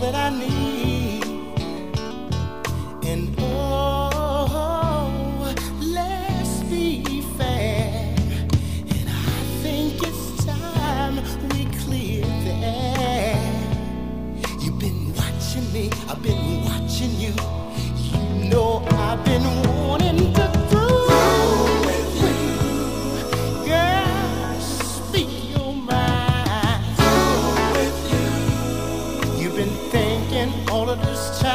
that I need. And oh, let's be fair. And I think it's time we clear that. You've been watching me, I've been watching you. You know I've been wanting to do with you. Girl, speak your mind. You've been thinking all of this time.